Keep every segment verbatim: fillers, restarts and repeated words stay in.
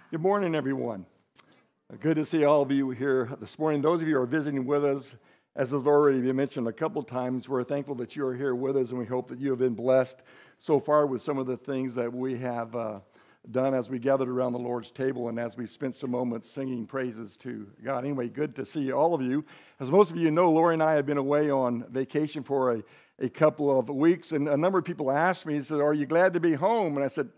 Good morning, everyone. Good to see all of you here this morning. Those of you who are visiting with us, as has already been mentioned a couple times, we're thankful that you are here with us, and we hope that you have been blessed so far with some of the things that we have uh, done as we gathered around the Lord's table and as we spent some moments singing praises to God. Anyway, good to see all of you. As most of you know, Lori and I have been away on vacation for a, a couple of weeks, and a number of people asked me, said, "Are you glad to be home?" And I said,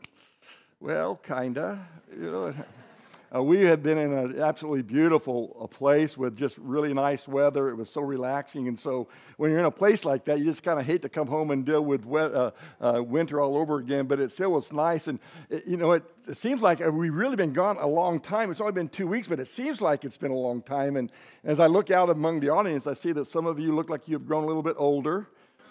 well, kinda, you know. Uh, we had been in an absolutely beautiful uh, place with just really nice weather. It was so relaxing, and so when you're in a place like that, you just kind of hate to come home and deal with we- uh, uh, winter all over again. But it still was nice, and it, you know, it, it seems like we've really been gone a long time. It's only been two weeks, but it seems like it's been a long time. And as I look out among the audience, I see that some of you look like you've grown a little bit older,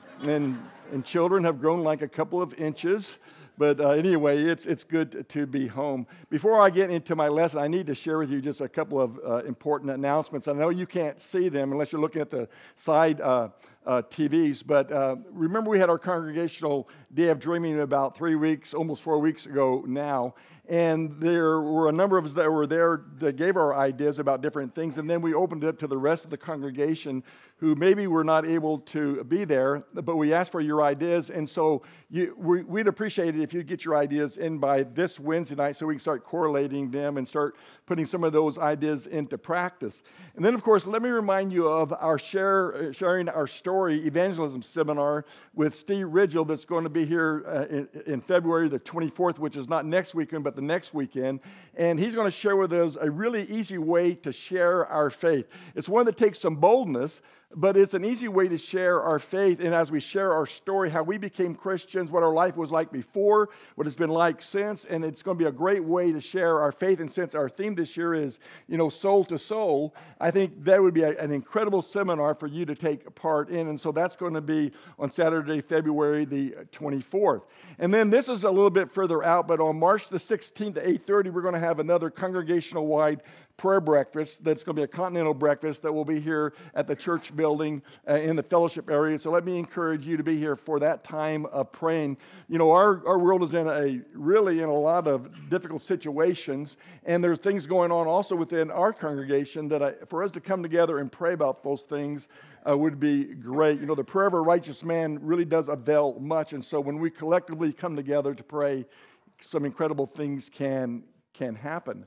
and and children have grown like a couple of inches. But uh, anyway, it's it's good to be home. Before I get into my lesson, I need to share with you just a couple of uh, important announcements. I know you can't see them unless you're looking at the side uh, uh, T Vs, but uh, remember we had our congregational day of dreaming about three weeks, almost four weeks ago now. And there were a number of us that were there that gave our ideas about different things. And then we opened it up to the rest of the congregation who maybe were not able to be there, but we asked for your ideas. And so you, we, we'd appreciate it if you'd get your ideas in by this Wednesday night so we can start correlating them and start putting some of those ideas into practice. And then, of course, let me remind you of our share, Sharing Our Story evangelism seminar with Steve Ridgell that's going to be here uh, in, in February the twenty-fourth, which is not next weekend, but the next weekend. And he's going to share with us a really easy way to share our faith. It's one that takes some boldness, but it's an easy way to share our faith. And as we share our story, how we became Christians, what our life was like before, what it's been like since, and it's going to be a great way to share our faith. And since our theme this year is, you know, soul to soul, I think that would be a, an incredible seminar for you to take part in. And so that's going to be on Saturday, February the twenty-fourth. And then this is a little bit further out, but on March the sixteenth at eight thirty, we're going to have another congregational-wide prayer breakfast that's going to be a continental breakfast that will be here at the church building uh, in the fellowship area. So let me encourage you to be here for that time of praying. You know, our, our world is in a really in a lot of difficult situations, and there's things going on also within our congregation that I, for us to come together and pray about those things uh, would be great. You know, the prayer of a righteous man really does avail much, and so when we collectively come together to pray, some incredible things can can happen.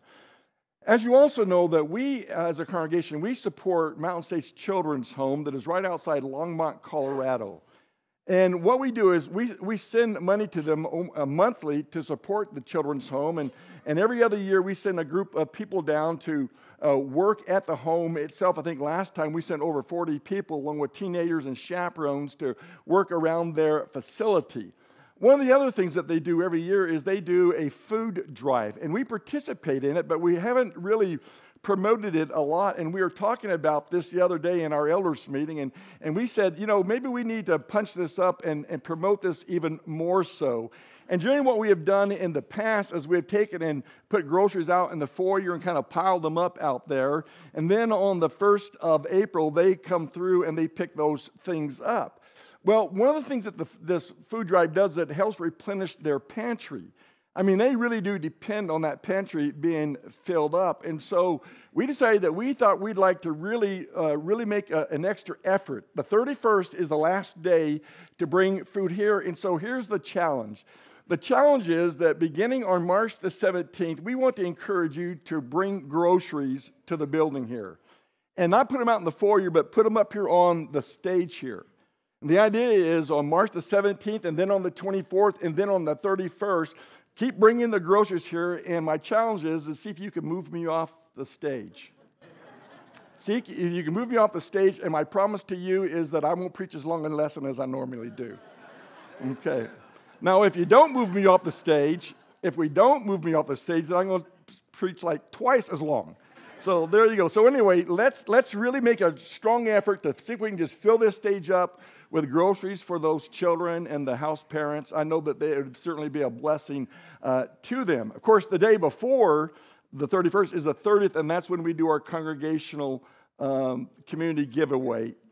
As you also know that we, as a congregation, we support Mountain States Children's Home that is right outside Longmont, Colorado. And what we do is we, we send money to them uh, monthly to support the children's home. And, and every other year we send a group of people down to uh, work at the home itself. I think last time we sent over forty people along with teenagers and chaperones to work around their facility. One of the other things that they do every year is they do a food drive, and we participate in it, but we haven't really promoted it a lot. And we were talking about this the other day in our elders meeting, and, and we said, you know, maybe we need to punch this up and, and promote this even more so. And generally what we have done in the past is we have taken and put groceries out in the foyer and kind of piled them up out there. And then on the first of April, they come through and they pick those things up. Well, one of the things that the, this food drive does is it helps replenish their pantry. I mean, they really do depend on that pantry being filled up. And so we decided that we thought we'd like to really, uh, really make a, an extra effort. The thirty-first is the last day to bring food here. And so here's the challenge. The challenge is that beginning on March the seventeenth, we want to encourage you to bring groceries to the building here. And not put them out in the foyer, but put them up here on the stage here. And the idea is on March the seventeenth, and then on the twenty-fourth, and then on the thirty-first, keep bringing the groceries here. And my challenge is to see if you can move me off the stage. See if you can move me off the stage, and my promise to you is that I won't preach as long a lesson as I normally do. Okay. Now, if you don't move me off the stage, if we don't move me off the stage, then I'm going to preach like twice as long. So there you go. So anyway, let's let's really make a strong effort to see if we can just fill this stage up with groceries for those children and the house parents. I know that they, it would certainly be a blessing uh, to them. Of course, the day before the thirty-first is the thirtieth, and that's when we do our congregational um, community giveaway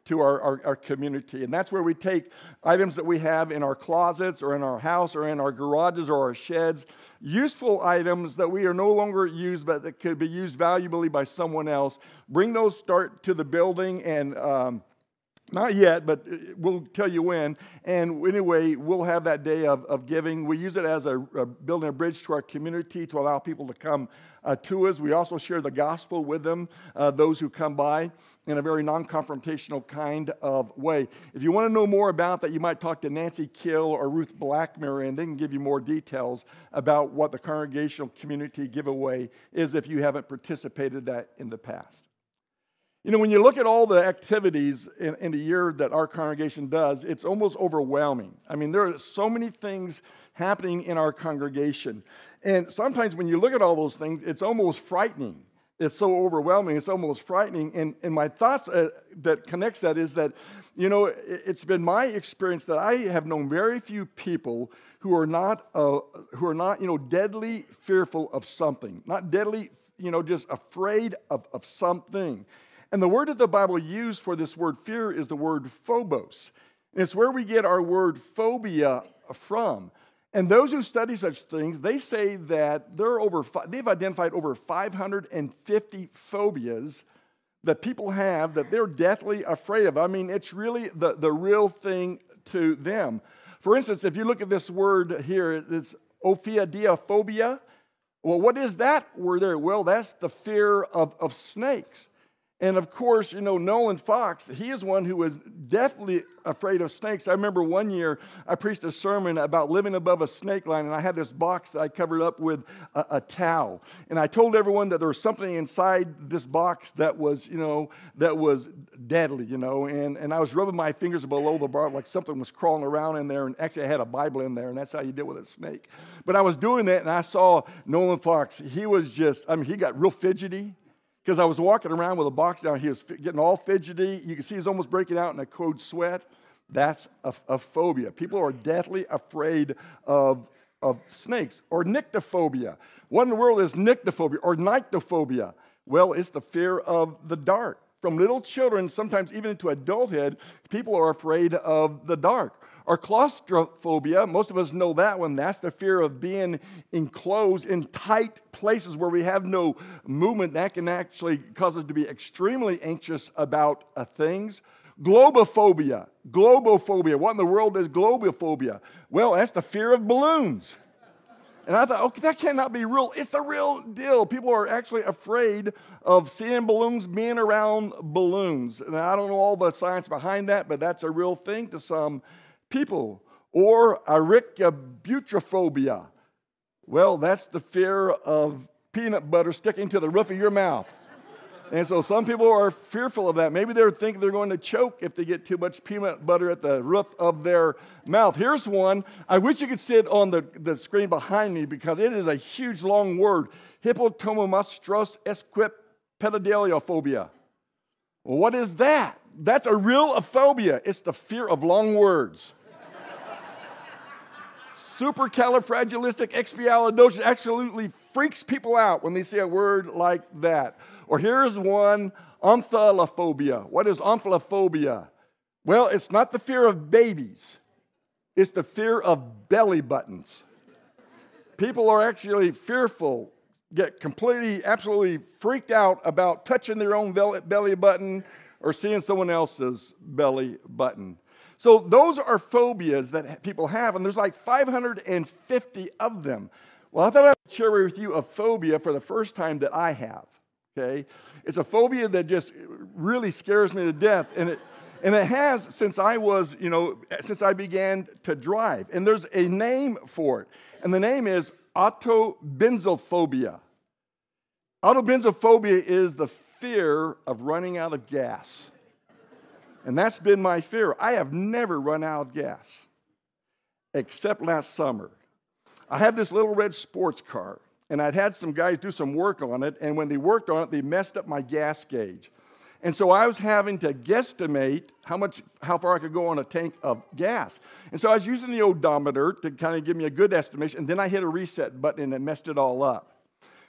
to our, our, our community. And that's where we take items that we have in our closets or in our house or in our garages or our sheds, useful items that we are no longer used but that could be used valuably by someone else. Bring those start to the building and um, not yet, but we'll tell you when. And anyway, we'll have that day of, of giving. We use it as a, a building a bridge to our community to allow people to come uh, to us. We also share the gospel with them, uh, those who come by, in a very non-confrontational kind of way. If you want to know more about that, you might talk to Nancy Kill or Ruth Blackmer, and they can give you more details about what the congregational community giveaway is if you haven't participated that in the past. You know, when you look at all the activities in, in the year that our congregation does, it's almost overwhelming. I mean, there are so many things happening in our congregation. And sometimes when you look at all those things, it's almost frightening. It's so overwhelming. It's almost frightening. And, and my thoughts uh, that connects that is that, you know, it, it's been my experience that I have known very few people who are not, uh, who are not, you know, deadly fearful of something. Not deadly, you know, just afraid of, of something. And the word that the Bible used for this word fear is the word phobos. And it's where we get our word phobia from. And those who study such things, they say that there are over, they've identified over five hundred fifty phobias that people have that they're deathly afraid of. I mean, it's really the, the real thing to them. For instance, if you look at this word here, it's ophidiophobia. Well, what is that word there? Well, that's the fear of, of snakes. And of course, you know, Nolan Fox, he is one who was deathly afraid of snakes. I remember one year I preached a sermon about living above a snake line, and I had this box that I covered up with a, a towel. And I told everyone that there was something inside this box that was, you know, that was deadly, you know. And, and I was rubbing my fingers below the bar like something was crawling around in there, and actually I had a Bible in there, and that's how you deal with a snake. But I was doing that, and I saw Nolan Fox. He was just, I mean, he got real fidgety. Because I was walking around with a box down, he was getting all fidgety. You can see he's almost breaking out in a cold sweat. That's a, a phobia. People are deathly afraid of, of snakes. Or nyctophobia. What in the world is nyctophobia or nyctophobia? Well, it's the fear of the dark. From little children, sometimes even into adulthood, people are afraid of the dark. Or claustrophobia, most of us know that one. That's the fear of being enclosed in tight places where we have no movement. That can actually cause us to be extremely anxious about uh, things. Globophobia. Globophobia. What in the world is globophobia? Well, that's the fear of balloons. And I thought, okay, that cannot be real. It's the real deal. People are actually afraid of seeing balloons, being around balloons. And I don't know all the science behind that, but that's a real thing to some people. Or erythrobutyrophobia. Well, that's the fear of peanut butter sticking to the roof of your mouth. And so some people are fearful of that. Maybe they're thinking they're going to choke if they get too much peanut butter at the roof of their mouth. Here's one. I wish you could see it on the, the screen behind me because it is a huge, long word. Hippopotamonstrous esquipedaliophobia. Well, what is that? That's a real phobia. It's the fear of long words. Supercalifragilisticexpialidocious absolutely freaks people out when they see a word like that. Or here's one, omphalophobia. What is omphalophobia? Well, it's not the fear of babies. It's the fear of belly buttons. People are actually fearful, get completely, absolutely freaked out about touching their own belly button or seeing someone else's belly button. So those are phobias that people have, and there's like five hundred fifty of them. Well, I thought I'd share with you a phobia for the first time that I have, okay? It's a phobia that just really scares me to death, and it and it has since I was, you know, since I began to drive. And there's a name for it, and the name is autobenzophobia. Autobenzophobia is the fear of running out of gas. And that's been my fear. I have never run out of gas, except last summer. I had this little red sports car, and I'd had some guys do some work on it, and when they worked on it, they messed up my gas gauge. And so I was having to guesstimate how much, how far I could go on a tank of gas. And so I was using the odometer to kind of give me a good estimation, and then I hit a reset button, and it messed it all up.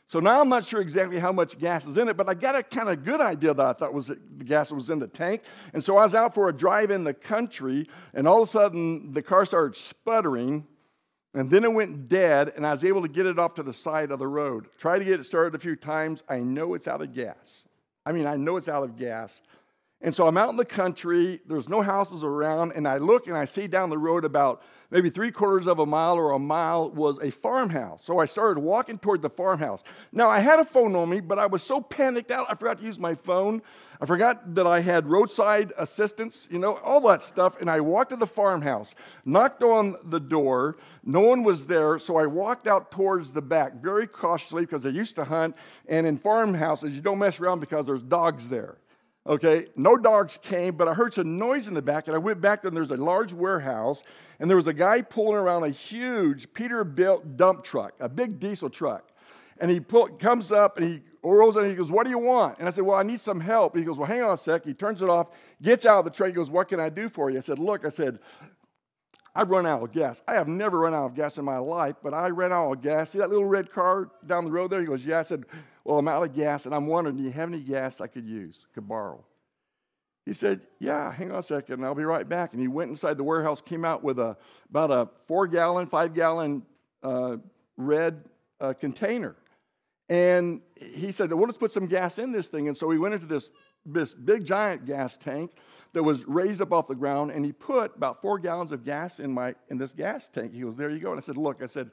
So now I'm not sure exactly how much gas is in it, but I got a kind of good idea that I thought was the gas that was in the tank. And so I was out for a drive in the country, and all of a sudden the car started sputtering, and then it went dead, and I was able to get it off to the side of the road. Tried to get it started a few times. I know it's out of gas. I mean, I know it's out of gas. And so I'm out in the country, there's no houses around, and I look and I see down the road about maybe three quarters of a mile or a mile was a farmhouse. So I started walking toward the farmhouse. Now, I had a phone on me, but I was so panicked out, I forgot to use my phone. I forgot that I had roadside assistance, you know, all that stuff. And I walked to the farmhouse, knocked on the door. No one was there, so I walked out towards the back very cautiously because I used to hunt. And in farmhouses, you don't mess around because there's dogs there. Okay, no dogs came, but I heard some noise in the back, and I went back there, and there's a large warehouse, and there was a guy pulling around a huge Peterbilt dump truck, a big diesel truck. And he pull, comes up, and he rolls in, and he goes, "What do you want?" And I said, "Well, I need some help." And he goes, "Well, hang on a sec." He turns it off, gets out of the truck, he goes, "What can I do for you?" I said, "Look," I said, "I've run out of gas. I have never run out of gas in my life, but I ran out of gas. See that little red car down the road there?" He goes, "Yeah." I said, "Well, I'm out of gas, and I'm wondering, do you have any gas I could use, could borrow?" He said, "Yeah, hang on a second, I'll be right back." And he went inside the warehouse, came out with a about a four-gallon, five-gallon uh, red uh, container. And he said, "Well, let's put some gas in this thing." And so he went into this, this big, giant gas tank that was raised up off the ground, and he put about four gallons of gas in my in this gas tank. He goes, "There you go." And I said, "Look," I said,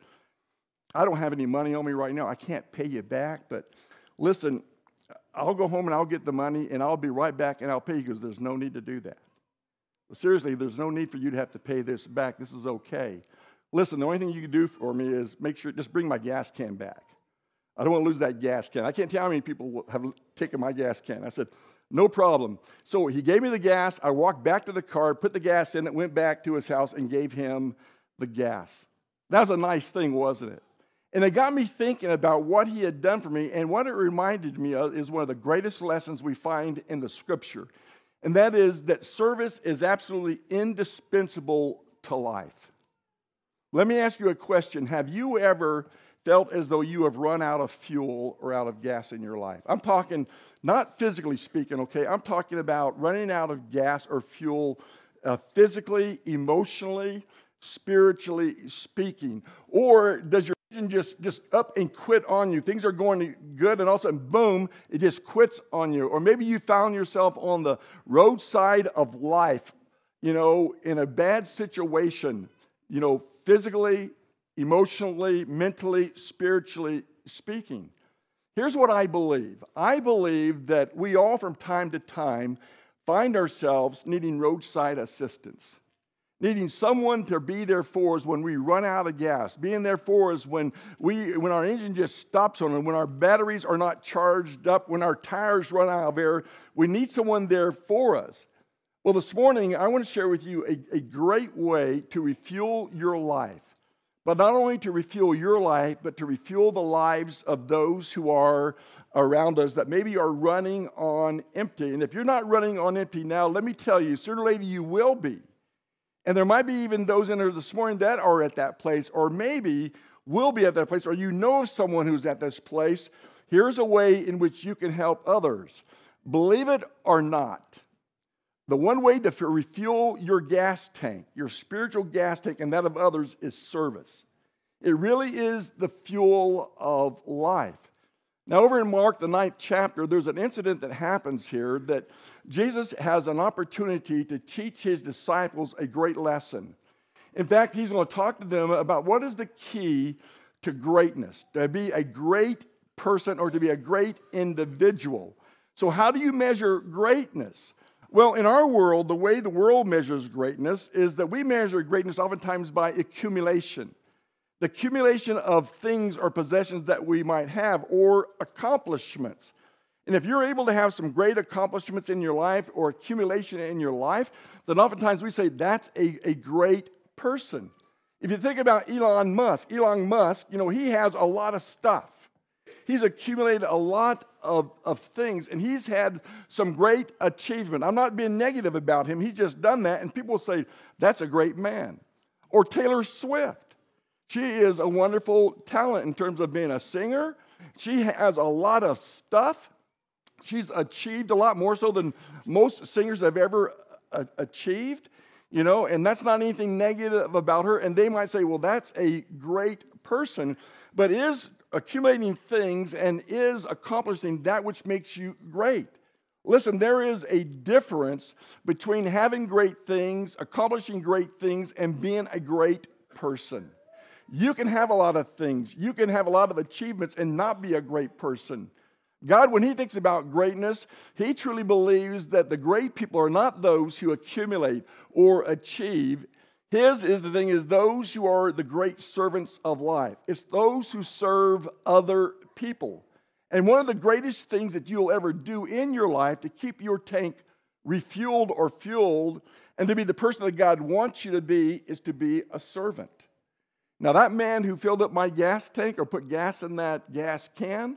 "I don't have any money on me right now. I can't pay you back, but listen, I'll go home and I'll get the money and I'll be right back and I'll pay you." Because there's no need to do that. Well, seriously, there's no need for you to have to pay this back. This is okay. Listen, the only thing you can do for me is make sure, just bring my gas can back. I don't want to lose that gas can. I can't tell how many people have taken my gas can. I said, "No problem." So he gave me the gas. I walked back to the car, put the gas in it, went back to his house and gave him the gas. That was a nice thing, wasn't it? And it got me thinking about what he had done for me, and what it reminded me of is one of the greatest lessons we find in the Scripture, and that is that service is absolutely indispensable to life. Let me ask you a question. Have you ever felt as though you have run out of fuel or out of gas in your life? I'm talking not physically speaking, okay? I'm talking about running out of gas or fuel uh, physically, emotionally, spiritually speaking. Or does your engine just, just up and quit on you? Things are going good, and all of a sudden, boom, it just quits on you. Or maybe you found yourself on the roadside of life, you know, in a bad situation, you know, physically, emotionally, mentally, spiritually speaking. Here's what I believe. I believe that we all from time to time find ourselves needing roadside assistance, needing someone to be there for us when we run out of gas, being there for us when we when our engine just stops on, and when our batteries are not charged up, when our tires run out of air. We need someone there for us. Well, this morning, I want to share with you a, a great way to refuel your life. But not only to refuel your life, but to refuel the lives of those who are around us that maybe are running on empty. And if you're not running on empty now, let me tell you, sooner or later you will be. And there might be even those in here this morning that are at that place, or maybe will be at that place, or you know of someone who's at this place. Here's a way in which you can help others. Believe it or not, the one way to refuel your gas tank, your spiritual gas tank, and that of others is service. It really is the fuel of life. Now, over in Mark, the ninth chapter, there's an incident that happens here that Jesus has an opportunity to teach his disciples a great lesson. In fact, he's going to talk to them about what is the key to greatness, to be a great person or to be a great individual. So how do you measure greatness? Well, in our world, the way the world measures greatness is that we measure greatness oftentimes by accumulation. The accumulation of things or possessions that we might have, or accomplishments. And if you're able to have some great accomplishments in your life or accumulation in your life, then oftentimes we say that's a, a great person. If you think about Elon Musk, Elon Musk, you know, he has a lot of stuff. He's accumulated a lot of, of things, and he's had some great achievement. I'm not being negative about him. He's just done that, and people say, that's a great man. Or Taylor Swift. She is a wonderful talent in terms of being a singer, She has a lot of stuff. She's achieved a lot more so than most singers have ever uh, achieved, you know, and that's not anything negative about her. And they might say, well, that's a great person, but is accumulating things and is accomplishing that which makes you great. Listen, there is a difference between having great things, accomplishing great things, and being a great person. You can have a lot of things. You can have a lot of achievements and not be a great person. God, when he thinks about greatness, he truly believes that the great people are not those who accumulate or achieve. His is the thing is those who are the great servants of life. It's those who serve other people. And one of the greatest things that you'll ever do in your life to keep your tank refueled or fueled and to be the person that God wants you to be is to be a servant. Now, that man who filled up my gas tank or put gas in that gas can,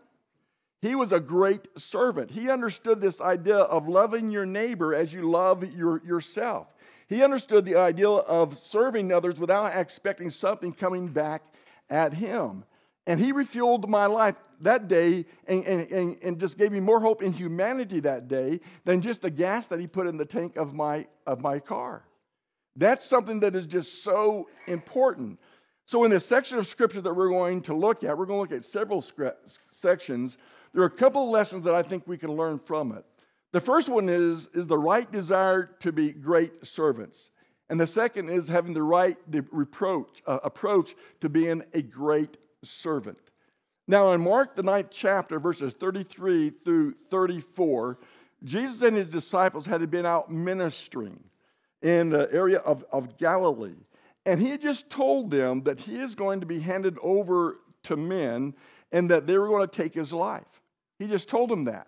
he was a great servant. He understood this idea of loving your neighbor as you love your, yourself. He understood the idea of serving others without expecting something coming back at him. And he refueled my life that day and, and, and, and just gave me more hope in humanity that day than just the gas that he put in the tank of my, of my car. That's something that is just so important. So in this section of Scripture that we're going to look at, we're going to look at several sections. There are a couple of lessons that I think we can learn from it. The first one is, is the right desire to be great servants. And the second is having the right reproach, uh, approach to being a great servant. Now in Mark, the ninth chapter, verses thirty-three through thirty-four, Jesus and his disciples had been out ministering in the area of, of Galilee. And he had just told them that he is going to be handed over to men and that they were going to take his life. He just told them that.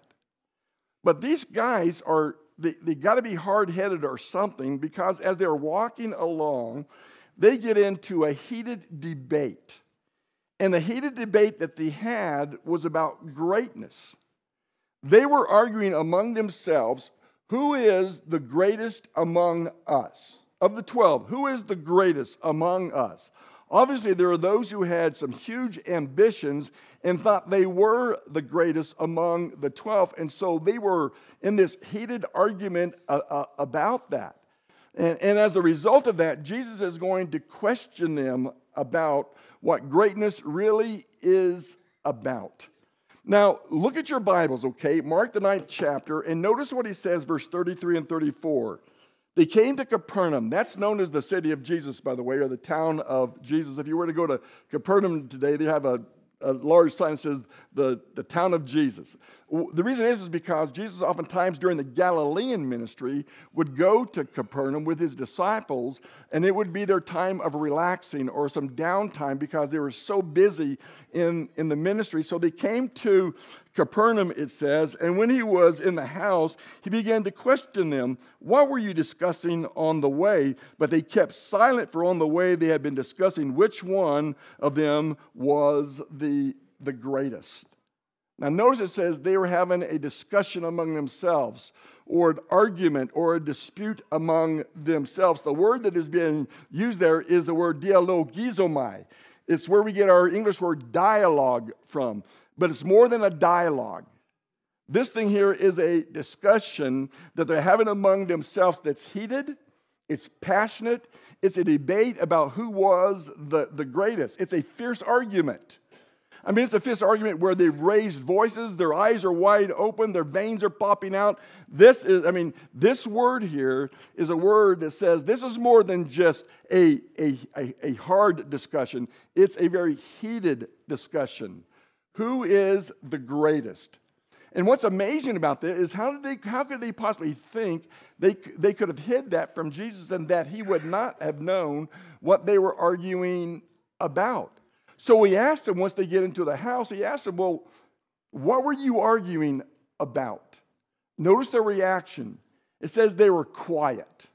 But these guys are, they, they got to be hard-headed or something, because as they're walking along, they get into a heated debate. And the heated debate that they had was about greatness. They were arguing among themselves, who is the greatest among us? Of the twelve, who is the greatest among us? Obviously, there are those who had some huge ambitions and thought they were the greatest among the twelve. And so they were in this heated argument uh, uh, about that. And, and as a result of that, Jesus is going to question them about what greatness really is about. Now, look at your Bibles, okay? Mark the ninth chapter, and notice what he says, verse thirty-three and thirty-four. They came to Capernaum. That's known as the city of Jesus, by the way, or the town of Jesus. If you were to go to Capernaum today, they have a, a large sign that says the, the town of Jesus. The reason is, is because Jesus oftentimes during the Galilean ministry would go to Capernaum with his disciples, and it would be their time of relaxing or some downtime because they were so busy in, in the ministry. So they came to Capernaum, it says, and when he was in the house, he began to question them, what were you discussing on the way? But they kept silent, for on the way they had been discussing which one of them was the, the greatest. Now notice it says they were having a discussion among themselves, or an argument, or a dispute among themselves. The word that is being used there is the word dialogizomai. It's where we get our English word dialogue from. But it's more than a dialogue. This thing here is a discussion that they're having among themselves that's heated, it's passionate, it's a debate about who was the, the greatest. It's a fierce argument. I mean, it's a fierce argument where they've raised voices, their eyes are wide open, their veins are popping out. This is, I mean, this word here is a word that says this is more than just a, a, a, a hard discussion. It's a very heated discussion. Who is the greatest? And what's amazing about this is how did they, how could they possibly think they, they could have hid that from Jesus and that he would not have known what they were arguing about? So he asked them once they get into the house, he asked them, well, what were you arguing about? Notice their reaction. It says they were quiet.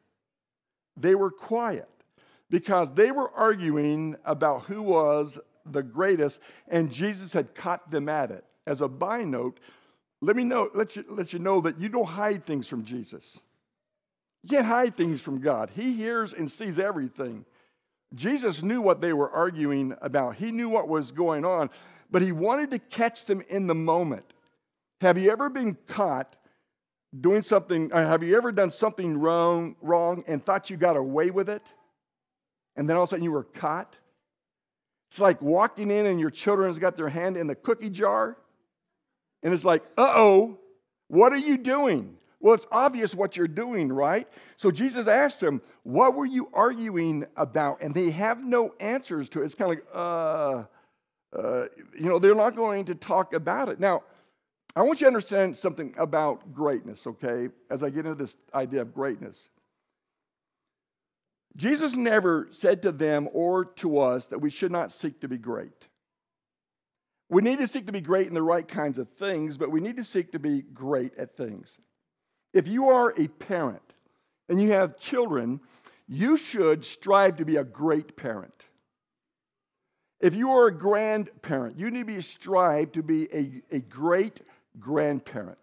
They were quiet because they were arguing about who was the greatest, and Jesus had caught them at it. As a by note, let me know, let you, let you know that you don't hide things from Jesus. You can't hide things from God. He hears and sees everything. Jesus knew what they were arguing about. He knew what was going on. but he wanted to catch them in the moment. Have you ever been caught doing something, or have you ever done something wrong, wrong and thought you got away with it? And then all of a sudden you were caught? It's like walking in and your children's got their hand in the cookie jar. And it's like, uh-oh, what are you doing? Well, it's obvious what you're doing, right? So Jesus asked them, what were you arguing about? And they have no answers to it. It's kind of like, uh, uh, you know, they're not going to talk about it. Now, I want you to understand something about greatness, okay, as I get into this idea of greatness. Jesus never said to them or to us that we should not seek to be great. We need to seek to be great in the right kinds of things, but we need to seek to be great at things. If you are a parent and you have children, you should strive to be a great parent. If you are a grandparent, you need to be strive to be a, a great grandparent.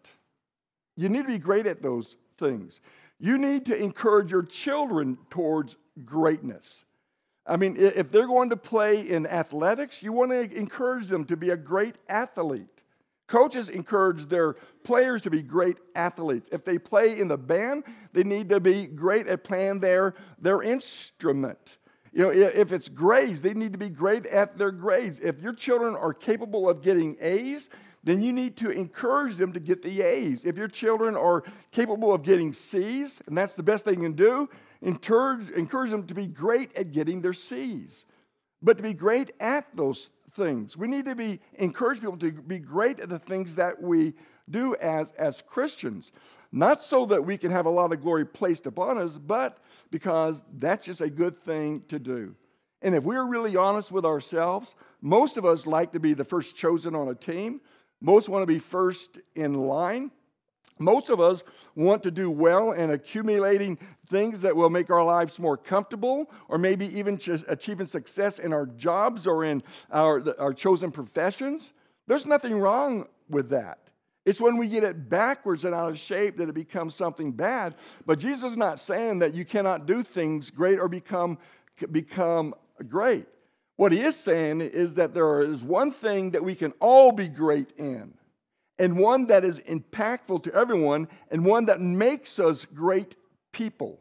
You need to be great at those things. You need to encourage your children towards greatness. I mean, if they're going to play in athletics, you want to encourage them to be a great athlete. Coaches encourage their players to be great athletes. If they play in the band, they need to be great at playing their, their instrument. You know, if it's grades, they need to be great at their grades. If your children are capable of getting A's, then you need to encourage them to get the A's. If your children are capable of getting C's, and that's the best they can do, encourage, encourage them to be great at getting their C's. But to be great at those things. We need to be encourage people to be great at the things that we do as, as Christians. Not so that we can have a lot of glory placed upon us, but because that's just a good thing to do. And if we're really honest with ourselves, most of us like to be the first chosen on a team. Most want to be first in line. Most of us want to do well in accumulating things that will make our lives more comfortable, or maybe even achieving success in our jobs or in our, our chosen professions. There's nothing wrong with that. It's when we get it backwards and out of shape that it becomes something bad. But Jesus is not saying that you cannot do things great or become, become great. What he is saying is that there is one thing that we can all be great in, and one that is impactful to everyone, and one that makes us great people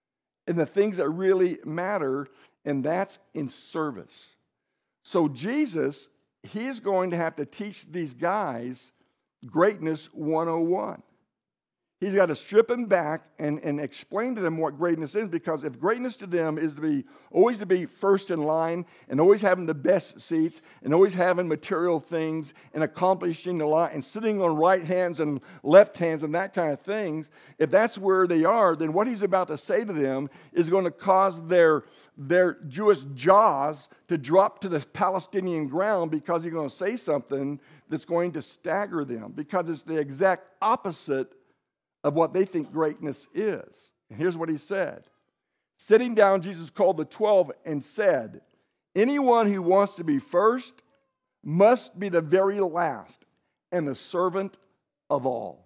in the things that really matter, and that's in service. So Jesus, he's going to have to teach these guys greatness one oh one. He's got to strip them back and, and explain to them what greatness is, because if greatness to them is to be always to be first in line and always having the best seats and always having material things and accomplishing a lot and sitting on right hands and left hands and that kind of things, if that's where they are, then what he's about to say to them is going to cause their, their Jewish jaws to drop to the Palestinian ground, because he's going to say something that's going to stagger them, because it's the exact opposite of what they think greatness is. And here's what he said. Sitting down, Jesus called the twelve and said, anyone who wants to be first must be the very last and the servant of all.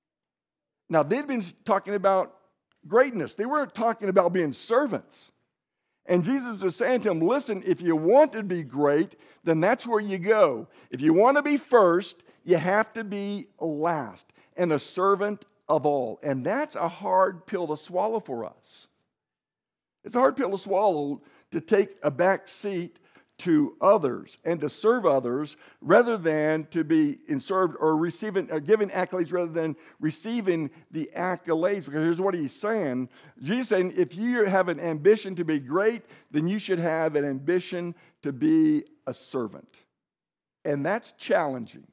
Now, they'd been talking about greatness. They weren't talking about being servants. And Jesus is saying to them, listen, if you want to be great, then that's where you go. If you want to be first, you have to be last and the servant of all. And that's a hard pill to swallow for us. It's a hard pill to swallow to take a back seat to others and to serve others rather than to be in served or receiving or giving accolades rather than receiving the accolades. Because here's what he's saying. Jesus is saying, if you have an ambition to be great, then you should have an ambition to be a servant. And that's challenging.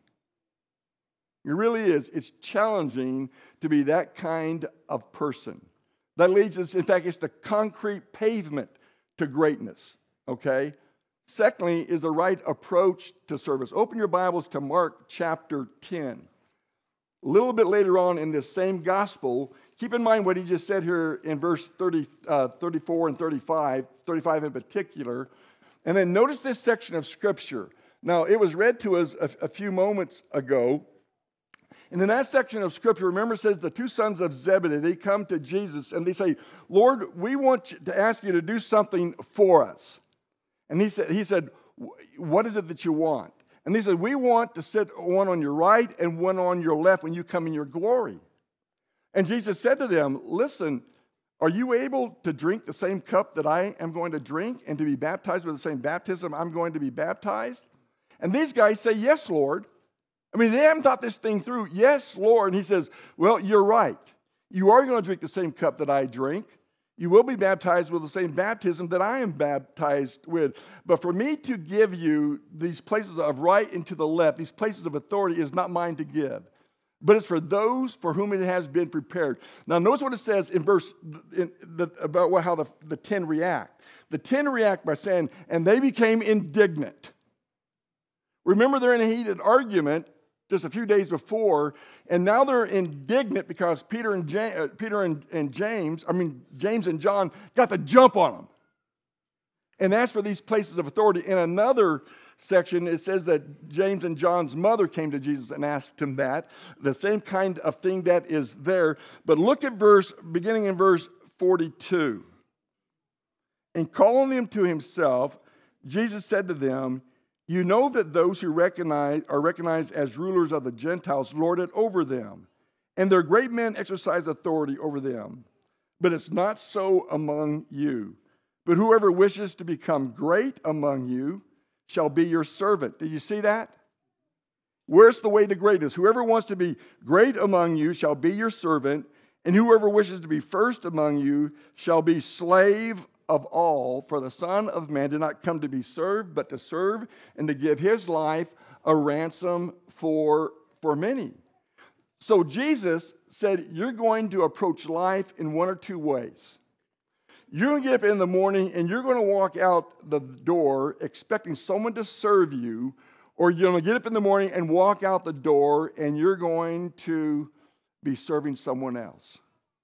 It really is. It's challenging to be that kind of person. That leads us, in fact, it's the concrete pavement to greatness, okay? Secondly, is the right approach to service. Open your Bibles to Mark chapter ten. A little bit later on in this same gospel, keep in mind what he just said here in verse thirty, uh, thirty-four and thirty-five, thirty-five in particular. And then notice this section of Scripture. Now, it was read to us a, a few moments ago. And in that section of Scripture, remember, it says the two sons of Zebedee, they come to Jesus and they say, Lord, we want to ask you to do something for us. And he said, he said, what is it that you want? And he said, we want to sit one on your right and one on your left when you come in your glory. And Jesus said to them, listen, are you able to drink the same cup that I am going to drink and to be baptized with the same baptism I'm going to be baptized? And these guys say, yes, Lord. I mean, they haven't thought this thing through. Yes, Lord. And he says, well, you're right. You are going to drink the same cup that I drink. You will be baptized with the same baptism that I am baptized with. But for me to give you these places of right and to the left, these places of authority, is not mine to give, but it's for those for whom it has been prepared. Now, notice what it says in verse in the, about what, how the, the ten react. The ten react by saying, and they became indignant. Remember, they're in a heated argument just a few days before, and now they're indignant because Peter and James, uh, Peter and, and James, I mean James and John, got the jump on them. And as for these places of authority, in another section it says that James and John's mother came to Jesus and asked him that, the same kind of thing that is there. But look at verse, beginning in verse forty-two. And calling them to himself, Jesus said to them, you know that those who recognize are recognized as rulers of the Gentiles lord it over them, and their great men exercise authority over them. But it's not so among you. But whoever wishes to become great among you shall be your servant. Did you see that? Where's the way to greatness? Whoever wants to be great among you shall be your servant, and whoever wishes to be first among you shall be slave of all. For the Son of Man did not come to be served, but to serve and to give his life a ransom for, for many. So Jesus said, you're going to approach life in one or two ways. You're going to get up in the morning and you're going to walk out the door expecting someone to serve you, or you're going to get up in the morning and walk out the door and you're going to be serving someone else.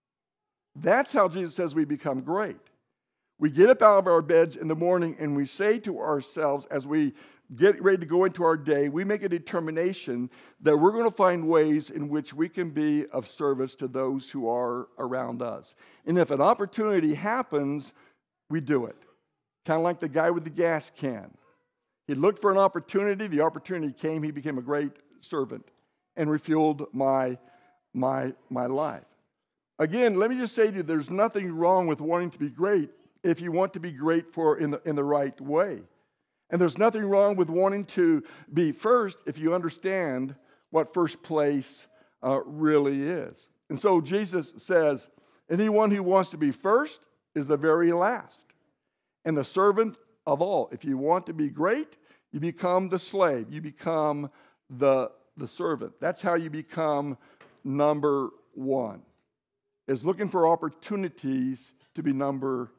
That's how Jesus says we become great. We get up out of our beds in the morning and we say to ourselves as we get ready to go into our day, we make a determination that we're going to find ways in which we can be of service to those who are around us. And if an opportunity happens, we do it. Kind of like the guy with the gas can. He looked for an opportunity. The opportunity came. He became a great servant and refueled my, my, my life. Again, let me just say to you, there's nothing wrong with wanting to be great if you want to be great for in the, in the right way. And there's nothing wrong with wanting to be first if you understand what first place uh, really is. And so Jesus says, anyone who wants to be first is the very last, and the servant of all. If you want to be great, you become the slave. You become the, the servant. That's how you become number one, is looking for opportunities to be number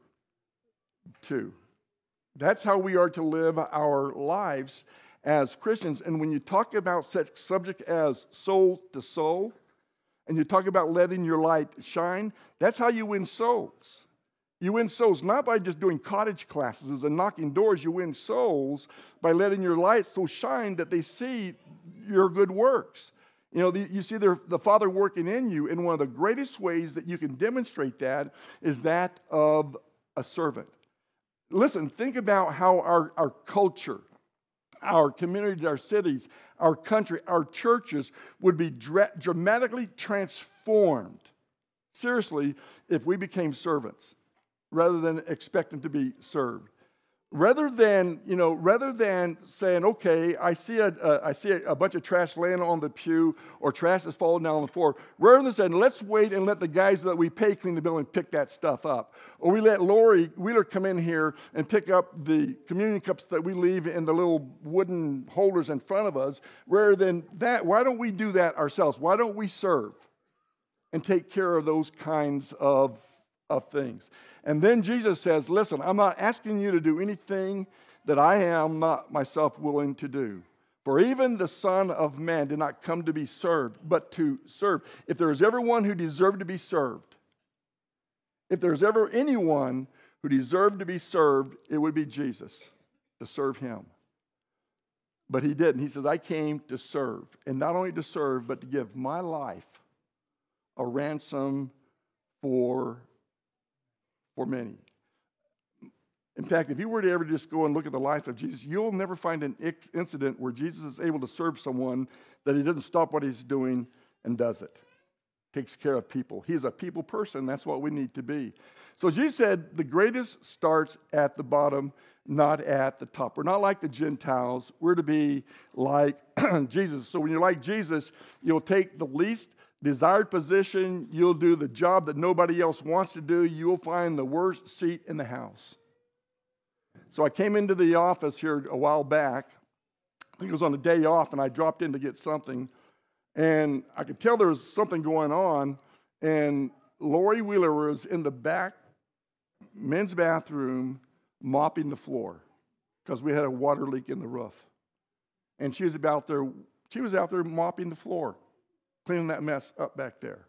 two. That's how we are to live our lives as Christians. And when you talk about such subject as soul to soul, and you talk about letting your light shine, that's how you win souls. You win souls not by just doing cottage classes and knocking doors. You win souls by letting your light so shine that they see your good works. You know, the, you see the, the Father working in you, and one of the greatest ways that you can demonstrate that is that of a servant. Listen, think about how our, our culture, our communities, our cities, our country, our churches would be dra- dramatically transformed, seriously, if we became servants rather than expecting to be served. Rather than, you know, rather than saying, okay, I see a, a I see a, a bunch of trash laying on the pew or trash that's falling down on the floor, rather than saying, let's wait and let the guys that we pay clean the building pick that stuff up. Or we let Lori Wheeler come in here and pick up the communion cups that we leave in the little wooden holders in front of us. Rather than that, why don't we do that ourselves? Why don't we serve and take care of those kinds of of things? And then Jesus says, listen, I'm not asking you to do anything that I am not myself willing to do. For even the Son of Man did not come to be served, but to serve. If there is ever one who deserved to be served, if there's ever anyone who deserved to be served, it would be Jesus, to serve him. But he didn't. He says, I came to serve. And not only to serve, but to give my life a ransom for for many. In fact, if you were to ever just go and look at the life of Jesus, you'll never find an incident where Jesus is able to serve someone that he doesn't stop what he's doing and does it. Takes care of people. He's a people person. That's what we need to be. So Jesus said the greatest starts at the bottom, not at the top. We're not like the Gentiles. We're to be like Jesus. So when you're like Jesus, you'll take the least desired position. You'll do the job that nobody else wants to do. You'll find the worst seat in the house. So I came into the office here a while back. I think it was on a day off, and I dropped in to get something. And I could tell there was something going on. And Lori Wheeler was in the back men's bathroom mopping the floor because we had a water leak in the roof. And she was about there, she was out there mopping the floor, cleaning that mess up back there.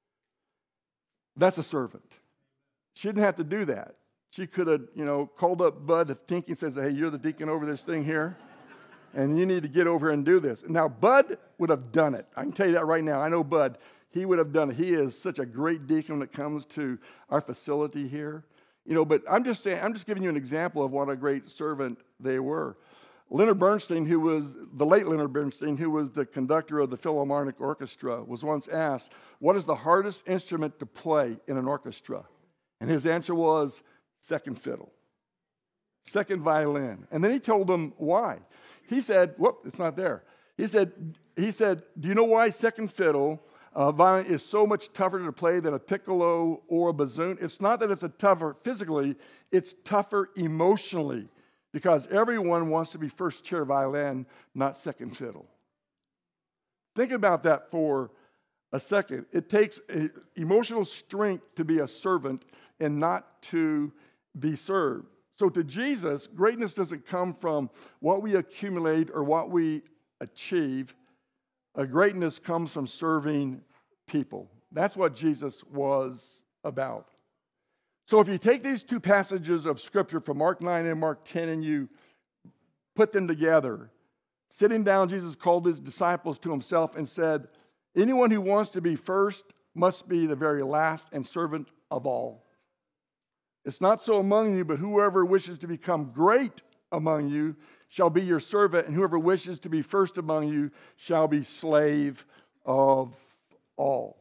That's a servant. She didn't have to do that. She could have, you know, called up Bud if Tinky says, hey, you're the deacon over this thing here, and you need to get over and do this. Now, Bud would have done it. I can tell you that right now. I know Bud. He would have done it. He is such a great deacon when it comes to our facility here. You know, but I'm just saying, I'm just giving you an example of what a great servant they were. Leonard Bernstein, who was, the late Leonard Bernstein, who was the conductor of the Philharmonic Orchestra, was once asked, what is the hardest instrument to play in an orchestra? And his answer was, second fiddle, second violin. And then he told them why. He said, whoop, it's not there. He said, he said, do you know why second fiddle uh, violin is so much tougher to play than a piccolo or a bassoon? It's not that it's a tougher physically, it's tougher emotionally, because everyone wants to be first chair violin, not second fiddle. Think about that for a second. It takes emotional strength to be a servant and not to be served. So to Jesus, greatness doesn't come from what we accumulate or what we achieve. A greatness comes from serving people. That's what Jesus was about. So if you take these two passages of Scripture from Mark nine and Mark ten and you put them together, sitting down, Jesus called his disciples to himself and said, anyone who wants to be first must be the very last and servant of all. It's not so among you, but whoever wishes to become great among you shall be your servant, and whoever wishes to be first among you shall be slave of all.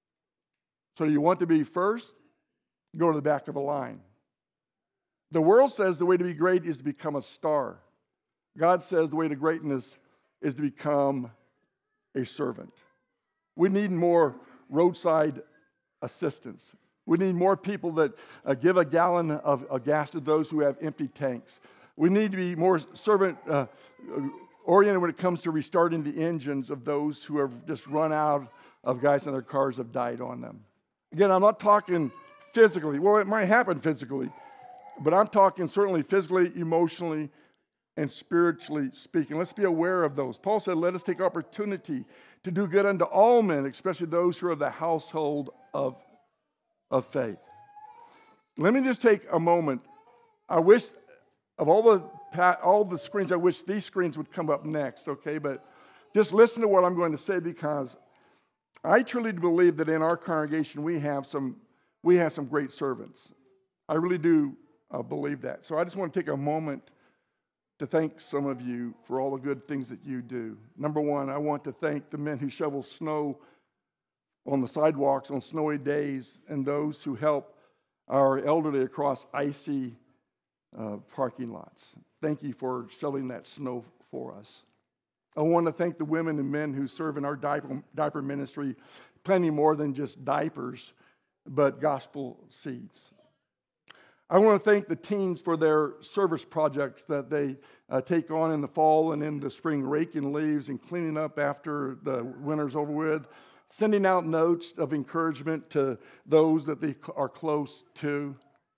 So you want to be first? Go to the back of a line. The world says the way to be great is to become a star. God says the way to greatness is to become a servant. We need more roadside assistance. We need more people that uh, give a gallon of, of gas to those who have empty tanks. We need to be more servant uh, oriented when it comes to restarting the engines of those who have just run out of guys and their cars have died on them. Again, I'm not talking physically. Well, it might happen physically, but I'm talking certainly physically, emotionally, and spiritually speaking. Let's be aware of those. Paul said, let us take opportunity to do good unto all men, especially those who are of the household of of faith. Let me just take a moment. I wish of all the all the screens, I wish these screens would come up next, okay? But just listen to what I'm going to say, because I truly believe that in our congregation we have some we have some great servants. I really do uh, believe that. So I just want to take a moment to thank some of you for all the good things that you do. Number one, I want to thank the men who shovel snow on the sidewalks on snowy days, and those who help our elderly across icy uh, parking lots. Thank you for shoveling that snow for us. I want to thank the women and men who serve in our diaper, diaper ministry, plenty more than just diapers, but gospel seeds. I want to thank the teens for their service projects that they uh, take on in the fall and in the spring, raking leaves and cleaning up after the winter's over with, sending out notes of encouragement to those that they are close to.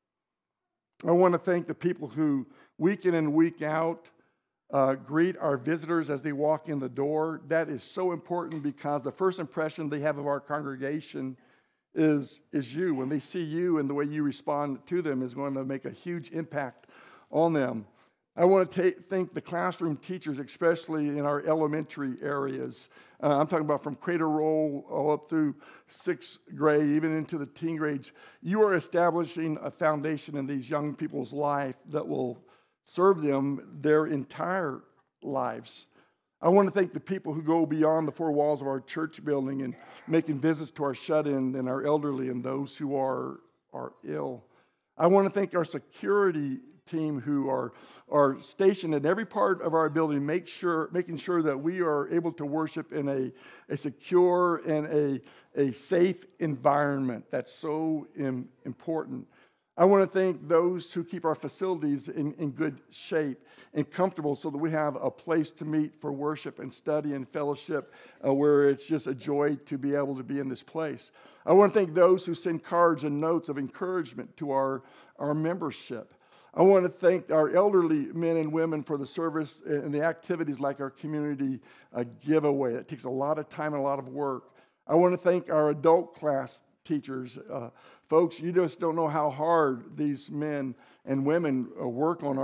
I want to thank the people who week in and week out uh, greet our visitors as they walk in the door. That is so important, because the first impression they have of our congregation is, is you. When they see you and the way you respond to them is going to make a huge impact on them. I want to ta- thank the classroom teachers, especially in our elementary areas. Uh, I'm talking about from cradle roll all up through sixth grade, even into the teen grades. You are establishing a foundation in these young people's life that will serve them their entire lives. I want to thank the people who go beyond the four walls of our church building and making visits to our shut-in and our elderly and those who are, are ill. I want to thank our security team who are, are stationed in every part of our building, make sure, making sure that we are able to worship in a, a secure and a, a safe environment. That's so im- important. I want to thank those who keep our facilities in, in good shape and comfortable so that we have a place to meet for worship and study and fellowship uh, where it's just a joy to be able to be in this place. I want to thank those who send cards and notes of encouragement to our, our membership. I want to thank our elderly men and women for the service and the activities like our community uh, giveaway. It takes a lot of time and a lot of work. I want to thank our adult class teachers. Uh, folks, you just don't know how hard these men and women uh, work on